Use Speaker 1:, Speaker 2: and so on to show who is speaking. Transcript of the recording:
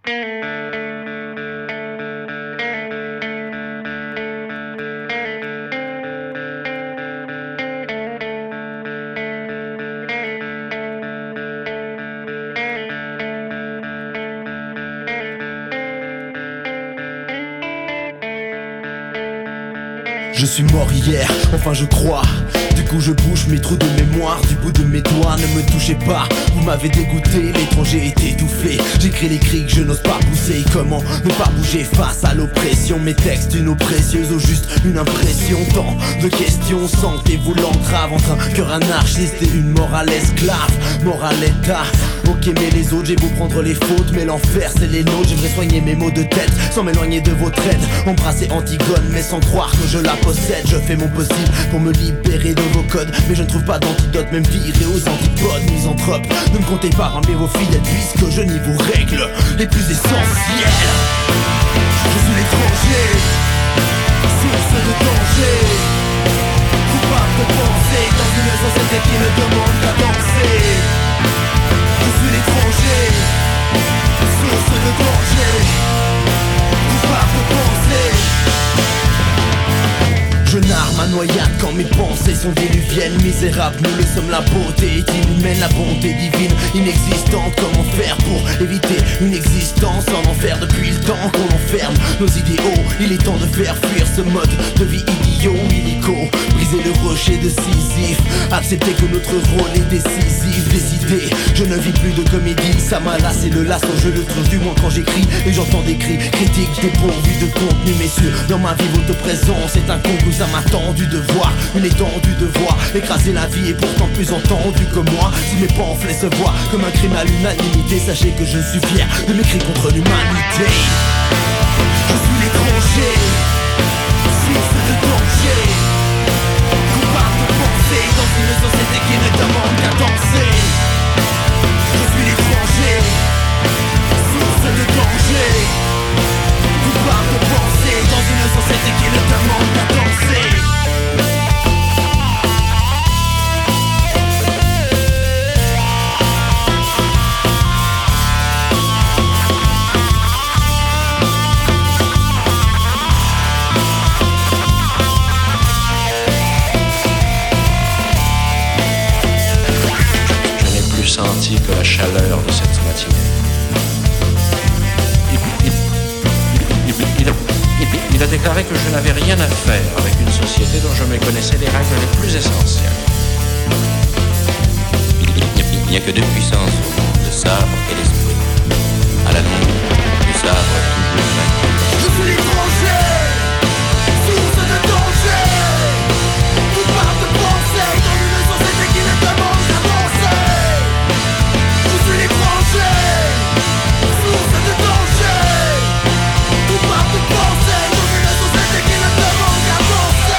Speaker 1: Je suis mort hier, enfin je crois. Du coup je bouge mes trous de mémoire du bout de mes doigts. Ne me touchez pas, vous m'avez dégoûté. L'étranger est étouffé. J'écris les cris que je n'ose pas pousser. Comment ne pas bouger face à l'oppression? Mes textes une eau précieuse ou juste une impression? Tant de questions, sentez-vous l'entrave entre un cœur anarchiste et une morale esclave? Morale état, ok mais les autres j'ai beau prendre les fautes, mais l'enfer c'est les nôtres. J'aimerais soigner mes maux de tête sans m'éloigner de votre aide. Embrasser Antigone mais sans croire que je la possède. Je fais mon possible pour me libérer de vos codes, mais je ne trouve pas d'antidote, même viré aux antipodes. Misanthrope, ne me comptez pas parmi vos fidèles, puisque je n'y vous règle les plus essentiels. Je suis l'étranger, source de danger, coupable de penser dans une société qui ne demande qu'à danser. Je suis l'étranger, source de danger, coupable de penser. Je narre ma noyade quand mes pensées sont diluviennes. Misérables, nous le sommes, la beauté est inhumaine, la bonté divine inexistante. Comment faire pour éviter une existence en enfer? Depuis le temps qu'on enferme nos idéaux, il est temps de faire fuir ce mode de vie idiot, illico. Briser le rocher de Sisyphe, accepter que notre rôle est décisif. Décider, je ne vis plus de comédie, ça m'a lassé le lasso, je le trouve du moins quand j'écris. Et j'entends des cris critiques dépourvus de contenu. Messieurs, dans ma vie votre présence est un concours. Ça m'a tendu de voir une étendue de voix. Écraser la vie est pourtant plus entendu que moi. Si mes pamphlets se voient comme un crime à l'unanimité, sachez que je suis fier de mes cris contre l'humanité. Je suis l'étranger, source de danger, coupable de penser dans une société qui ne demande qu'à danser. Je suis l'étranger, source de danger, coupable de penser dans une société qui ne demande qu'à danser.
Speaker 2: Senti que la chaleur de cette matinée. Il a déclaré que je n'avais rien à faire avec une société dont je méconnaissais les règles les plus essentielles.
Speaker 3: Il n'y a que deux puissances au monde, le sabre et l'esprit. À la longue, le sabre est toujours vaincu.
Speaker 1: Je suis l'étranger, source de danger, coupable de penser dans une société qui ne demande qu'à danser. Je suis l'étranger, source de danger, coupable de penser dans une société qui ne demande qu'à danser.